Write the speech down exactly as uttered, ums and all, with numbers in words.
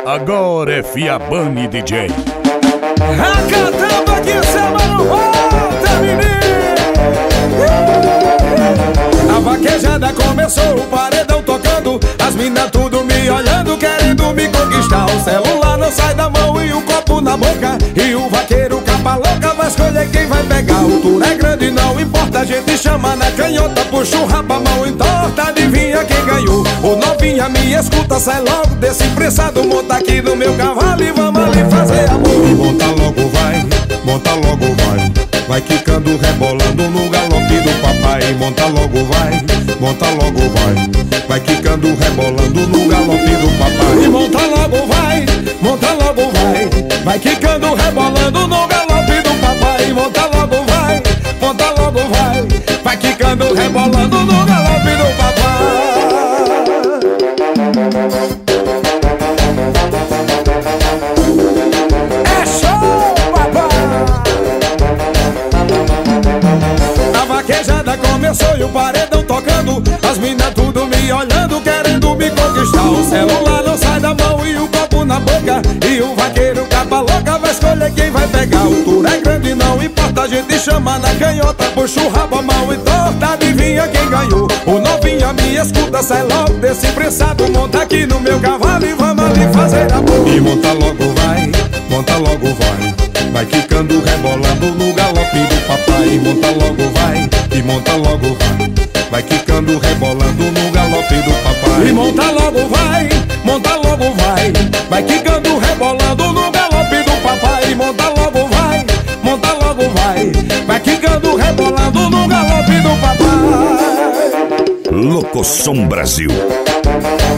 Agora é Fiabani D J. Acatamba que samba não volta, menino. A vaquejada começou, o paredão tocando, as minas tudo me olhando, querendo me conquistar. O celular não sai da mão e o copo na boca, e o vaqueiro capa louca vai escolher quem vai pegar. O tour é grande, não importa, a gente chama na canhota, puxa o rabo, a mão entorta, adivinha quem ganhou. O novinha me escuta, sai logo desse pressado, monta aqui no meu cavalo e vamos ali fazer amor. E monta logo vai, monta logo vai, vai quicando, rebolando no galope do papai. Monta logo vai, monta logo vai, vai quicando, rebolando no galope do papai. E monta logo vai, monta logo vai, vai quicando, rebolando no galope do papai. Monta logo vai, monta logo vai, vai quicando, rebolando no galope do papai. É show, papai! A vaquejada começou e o paredão tocando, as minas tudo me olhando, querendo me conquistar. O celular não sai da mão e o copo na boca, e o vaqueiro capa louca vai escolher quem vai pegar. O tour é grande, não importa, a gente chama na canhota, puxa o rabo, a mão e torta, adivinha quem ganhou. O novinha me escuta, sai logo desse pressado, monta aqui no meu cavalo e vamos ali fazer amor. E monta logo vai, monta logo vai, vai quicando, rebolando no galope do papai. Monta logo vai, e monta logo vai, vai quicando, rebolando no galope do papai. E monta logo vai, monta logo vai, vai quicando, rebolando no galope do papai. Monta logo vai, monta logo vai, vai quicando, rebolando no galope do papai. Locoção Brasil.